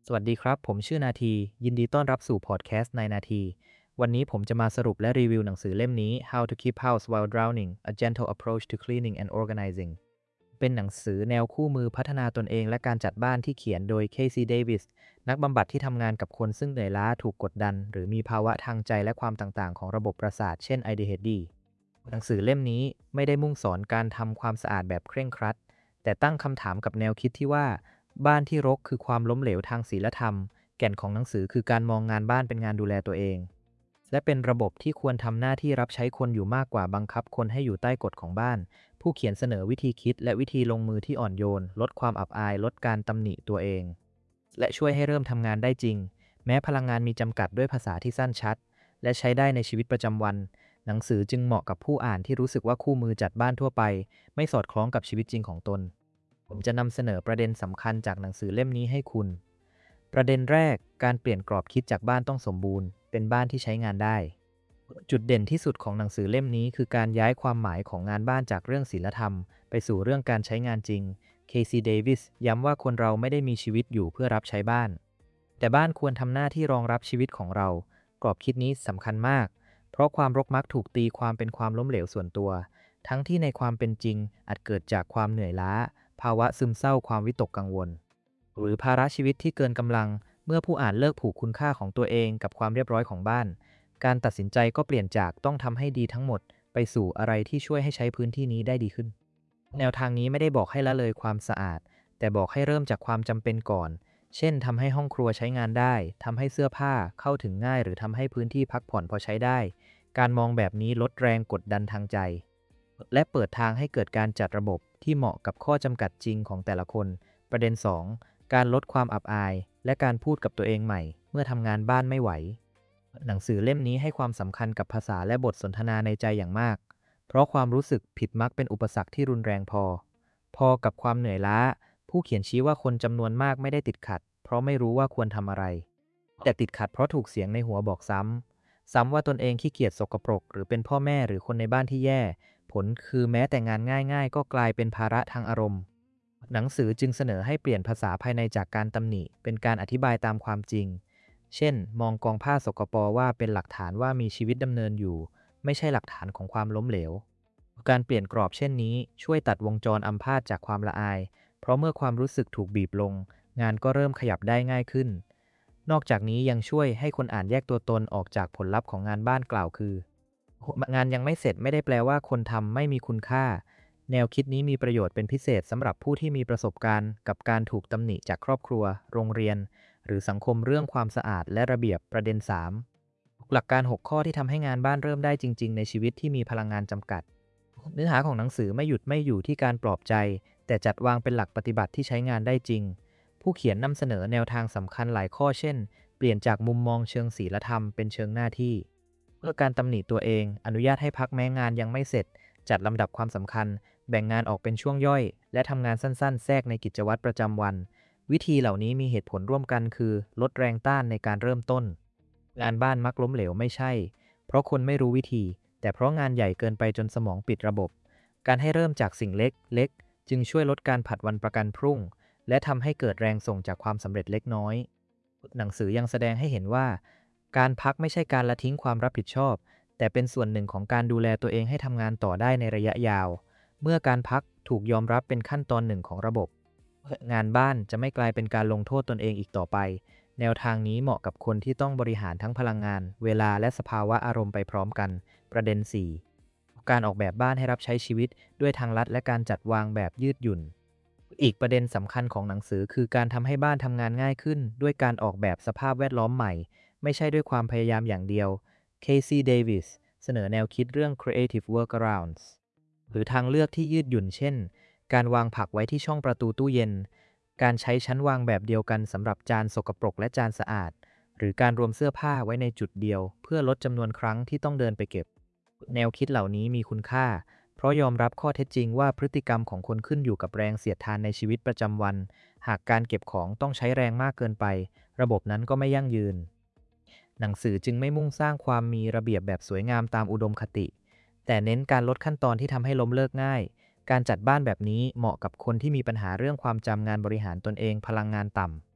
สวัสดีครับผมชื่อนาทียินดีต้อนรับสู่พอดแคสต์ในนาทีวันนี้ผมจะมาสรุปและรีวิวหนังสือเล่มนี้ How to Keep House While Drowning: A Gentle Approach to Cleaning and Organizing เป็นหนังสือแนวคู่มือพัฒนาตนเองและการจัดบ้านที่เขียนโดย Casey Davis นักบำบัดที่ทำงานกับคนซึ่งเหนื่อยล้าถูกกดดันหรือมีภาวะทางใจและความต่างๆของระบบประสาทเช่น ADHD หนังสือเล่มนี้ไม่ได้มุ่งสอนการทำความสะอาดแบบเคร่งครัดแต่ตั้งคำถามกับแนวคิดที่ว่าบ้านที่รกคือความล้มเหลวทางศีลธรรม แก่นของหนังสือคือการมองงานบ้านเป็นงานดูแลตัวเองและเป็นระบบที่ควรทำหน้าที่รับใช้คนอยู่มากกว่าบังคับคนให้อยู่ใต้กฎของบ้านผู้เขียนเสนอวิธีคิดและวิธีลงมือที่อ่อนโยนลดความอับอายลดการตำหนิตัวเองและช่วยให้เริ่มทำงานได้จริงแม้พลังงานมีจำกัดด้วยภาษาที่สั้นชัดและใช้ได้ในชีวิตประจำวันหนังสือจึงเหมาะกับผู้อ่านที่รู้สึกว่าคู่มือจัดบ้านทั่วไปไม่สอดคล้องกับชีวิตจริงของตนผมจะนำเสนอประเด็นสำคัญจากหนังสือเล่มนี้ให้คุณ ประเด็นแรกการเปลี่ยนกรอบคิดจากบ้านต้องสมบูรณ์เป็นบ้านที่ใช้งานได้จุดเด่นที่สุดของหนังสือเล่มนี้คือการย้ายความหมายของงานบ้านจากเรื่องศีลธรรมไปสู่เรื่องการใช้งานจริง Casey Davis ย้ำว่าคนเราไม่ได้มีชีวิตอยู่เพื่อรับใช้บ้านแต่บ้านควรทำหน้าที่รองรับชีวิตของเรากรอบคิดนี้สำคัญมากเพราะความรกมักถูกตีความเป็นความล้มเหลวส่วนตัวทั้งที่ในความเป็นจริงอาจเกิดจากความเหนื่อยล้าภาวะซึมเศร้าความวิตกกังวล หรือภาระชีวิตที่เกินกำลังเมื่อผู้อ่านเลิกผูกคุณค่าของตัวเองกับความเรียบร้อยของบ้านการตัดสินใจก็เปลี่ยนจากต้องทำให้ดีทั้งหมดไปสู่อะไรที่ช่วยให้ใช้พื้นที่นี้ได้ดีขึ้นแนวทางนี้ไม่ได้บอกให้ละเลยความสะอาดแต่บอกให้เริ่มจากความจำเป็นก่อนเช่นทำให้ห้องครัวใช้งานได้ทำให้เสื้อผ้าเข้าถึงง่ายหรือทำให้พื้นที่พักผ่อนพอใช้ได้การมองแบบนี้ลดแรงกดดันทางใจและเปิดทางให้เกิดการจัดระบบที่เหมาะกับข้อจำกัดจริงของแต่ละคนประเด็น2การลดความอับอายและการพูดกับตัวเองใหม่เมื่อทำงานบ้านไม่ไหวหนังสือเล่มนี้ให้ความสำคัญกับภาษาและบทสนทนาในใจอย่างมากเพราะความรู้สึกผิดมักเป็นอุปสรรคที่รุนแรงพอกับความเหนื่อยล้าผู้เขียนชี้ว่าคนจำนวนมากไม่ได้ติดขัดเพราะไม่รู้ว่าควรทำอะไรแต่ติดขัดเพราะถูกเสียงในหัวบอกซ้ำว่าตนเองขี้เกียจสกปรกหรือเป็นพ่อแม่หรือคนในบ้านที่แย่ผลคือแม้แต่งานง่ายๆก็กลายเป็นภาระทางอารมณ์ หนังสือจึงเสนอให้เปลี่ยนภาษาภายในจากการตำหนิเป็นการอธิบายตามความจริง เช่น มองกองผ้าสกปรกว่าเป็นหลักฐานว่ามีชีวิตดำเนินอยู่ ไม่ใช่หลักฐานของความล้มเหลว การเปลี่ยนกรอบเช่นนี้ช่วยตัดวงจรอัมพาตจากความละอาย เพราะเมื่อความรู้สึกถูกบีบลง งานก็เริ่มขยับได้ง่ายขึ้น นอกจากนี้ยังช่วยให้คนอ่านแยกตัวตนออกจากผลลัพธ์ของงานบ้านกล่าวคืองานยังไม่เสร็จไม่ได้แปลว่าคนทำไม่มีคุณค่า แนวคิดนี้มีประโยชน์เป็นพิเศษสำหรับผู้ที่มีประสบการณ์กับการถูกตำหนิจากครอบครัว โรงเรียน หรือสังคมเรื่องความสะอาดและระเบียบประเด็น3หลักการ6ข้อที่ทำให้งานบ้านเริ่มได้จริงๆในชีวิตที่มีพลังงานจำกัดเนื้อหาของหนังสือไม่อยู่ที่การปลอบใจแต่จัดวางเป็นหลักปฏิบัติที่ใช้งานได้จริงผู้เขียนนำเสนอแนวทางสำคัญหลายข้อเช่นเปลี่ยนจากมุมมองเชิงศีลธรรมเป็นเชิงหน้าที่เพื่อการตำหนิตัวเองอนุญาตให้พักแม้งานยังไม่เสร็จจัดลำดับความสำคัญแบ่งงานออกเป็นช่วงย่อยและทำงานสั้นๆแทรกในกิจวัตรประจำวันวิธีเหล่านี้มีเหตุผลร่วมกันคือลดแรงต้านในการเริ่มต้นงานบ้านมักล้มเหลวไม่ใช่เพราะคนไม่รู้วิธีแต่เพราะงานใหญ่เกินไปจนสมองปิดระบบการให้เริ่มจากสิ่งเล็กๆจึงช่วยลดการผัดวันประกันพรุ่งและทำให้เกิดแรงส่งจากความสำเร็จเล็กน้อยหนังสือยังแสดงให้เห็นว่าการพักไม่ใช่การละทิ้งความรับผิดชอบแต่เป็นส่วนหนึ่งของการดูแลตัวเองให้ทำงานต่อได้ในระยะยาวเมื่อการพักถูกยอมรับเป็นขั้นตอนหนึ่งของระบบงานบ้านจะไม่กลายเป็นการลงโทษตนเองอีกต่อไปแนวทางนี้เหมาะกับคนที่ต้องบริหารทั้งพลังงานเวลาและสภาวะอารมณ์ไปพร้อมกันประเด็น4การออกแบบบ้านให้รับใช้ชีวิตด้วยทางลัดและการจัดวางแบบยืดหยุ่นอีกประเด็นสำคัญของหนังสือคือการทำให้บ้านทำงานง่ายขึ้นด้วยการออกแบบสภาพแวดล้อมใหม่ไม่ใช่ด้วยความพยายามอย่างเดียว Casey Davis เสนอแนวคิดเรื่อง Creative Workarounds หรือทางเลือกที่ยืดหยุ่นเช่นการวางผักไว้ที่ช่องประตูตู้เย็นการใช้ชั้นวางแบบเดียวกันสำหรับจานสกปรกและจานสะอาดหรือการรวมเสื้อผ้าไว้ในจุดเดียวเพื่อลดจำนวนครั้งที่ต้องเดินไปเก็บแนวคิดเหล่านี้มีคุณค่าเพราะยอมรับข้อเท็จจริงว่าพฤติกรรมของคนขึ้นอยู่กับแรงเสียดทานในชีวิตประจำวันหากการเก็บของต้องใช้แรงมากเกินไประบบนั้นก็ไม่ยั่งยืนหนังสือจึงไม่มุ่งสร้างความมีระเบียบแบบสวยงามตามอุดมคติแต่เน้นการลดขั้นตอนที่ทำให้ล้มเลิกง่ายการจัดบ้านแบบนี้เหมาะกับคนที่มีปัญหาเรื่องความจำงานบริหารตนเองพลังงานต่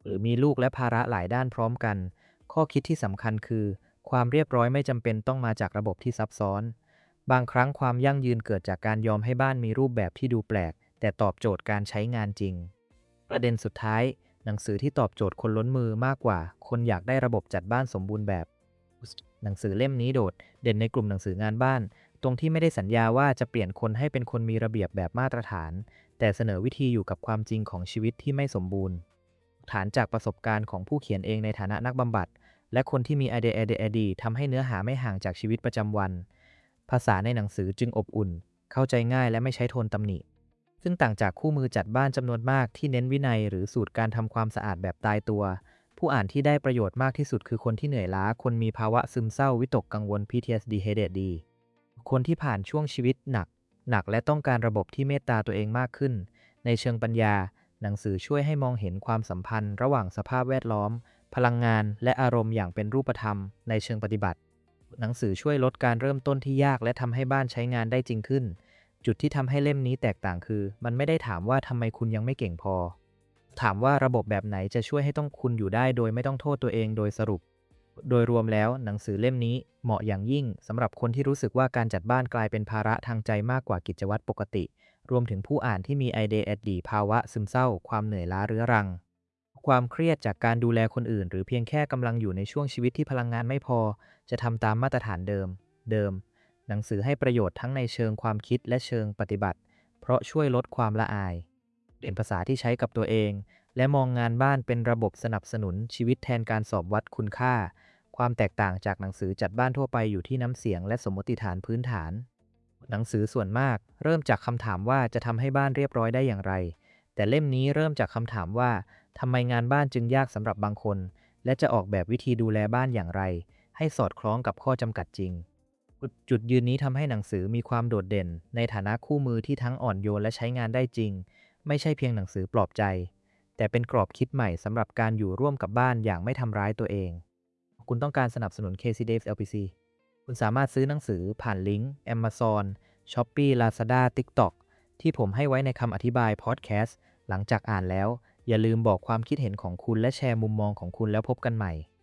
หรือมีลูกและภาระหลายด้านพร้อมกันข้อคิดที่สำคัญคือความเรียบร้อยไม่จำเป็นต้องมาจากระบบที่ซับซ้อนบางครั้งความยั่งยืนเกิดจากการยอมให้บ้านมีรูปแบบที่ดูแปลกแต่ตอบโจทย์การใช้งานจริงประเด็นสุดท้ายหนังสือที่ตอบโจทย์คนล้นมือมากกว่าคนอยากได้ระบบจัดบ้านสมบูรณ์แบบหนังสือเล่มนี้โดดเด่นในกลุ่มหนังสืองานบ้านตรงที่ไม่ได้สัญญาว่าจะเปลี่ยนคนให้เป็นคนมีระเบียบแบบมาตรฐานแต่เสนอวิธีอยู่กับความจริงของชีวิตที่ไม่สมบูรณ์ ฐานจากประสบการณ์ของผู้เขียนเองในฐานะนักบำบัดและคนที่มี ADHD ทำให้เนื้อหาไม่ห่างจากชีวิตประจำวันภาษาในหนังสือจึงอบอุ่นเข้าใจง่ายและไม่ใช้โทนตำหนิซึ่งต่างจากคู่มือจัดบ้านจำนวนมากที่เน้นวินัยหรือสูตรการทำความสะอาดแบบตายตัวผู้อ่านที่ได้ประโยชน์มากที่สุดคือคนที่เหนื่อยล้าคนมีภาวะซึมเศร้าวิตกกังวล PTSD ADHD คนที่ผ่านช่วงชีวิตหนักและต้องการระบบที่เมตตาตัวเองมากขึ้นในเชิงปัญญาหนังสือช่วยให้มองเห็นความสัมพันธ์ระหว่างสภาพแวดล้อมพลังงานและอารมณ์อย่างเป็นรูปธรรมในเชิงปฏิบัติหนังสือช่วยลดการเริ่มต้นที่ยากและทำให้บ้านใช้งานได้จริงขึ้นจุดที่ทำให้เล่มนี้แตกต่างคือมันไม่ได้ถามว่าทำไมคุณยังไม่เก่งพอถามว่าระบบแบบไหนจะช่วยให้ต้องคุณอยู่ได้โดยไม่ต้องโทษตัวเองโดยสรุปโดยรวมแล้วหนังสือเล่มนี้เหมาะอย่างยิ่งสำหรับคนที่รู้สึกว่าการจัดบ้านกลายเป็นภาระทางใจมากกว่ากิจวัตรปกติรวมถึงผู้อ่านที่มี ADHD ภาวะซึมเศร้าความเหนื่อยล้าเรื้อรังความเครียดจากการดูแลคนอื่นหรือเพียงแค่กำลังอยู่ในช่วงชีวิตที่พลังงานไม่พอจะทำตามมาตรฐานเดิมหนังสือให้ประโยชน์ทั้งในเชิงความคิดและเชิงปฏิบัติเพราะช่วยลดความละอายเป็นภาษาที่ใช้กับตัวเองและมองงานบ้านเป็นระบบสนับสนุนชีวิตแทนการสอบวัดคุณค่าความแตกต่างจากหนังสือจัดบ้านทั่วไปอยู่ที่น้ำเสียงและสมมติฐานพื้นฐานหนังสือส่วนมากเริ่มจากคำถามว่าจะทำให้บ้านเรียบร้อยได้อย่างไรแต่เล่มนี้เริ่มจากคำถามว่าทำไมงานบ้านจึงยากสำหรับบางคนและจะออกแบบวิธีดูแลบ้านอย่างไรให้สอดคล้องกับข้อจำกัดจริงจุดยืนนี้ทำให้หนังสือมีความโดดเด่นในฐานะคู่มือที่ทั้งอ่อนโยนและใช้งานได้จริงไม่ใช่เพียงหนังสือปลอบใจแต่เป็นกรอบคิดใหม่สำหรับการอยู่ร่วมกับบ้านอย่างไม่ทำร้ายตัวเองคุณต้องการสนับสนุน KC Daves LPC คุณสามารถซื้อหนังสือผ่านลิงก์ Amazon Shopee Lazada TikTok ที่ผมให้ไว้ในคำอธิบายพอดแคสต์หลังจากอ่านแล้วอย่าลืมบอกความคิดเห็นของคุณและแชร์มุมมองของคุณแล้วพบกันใหม่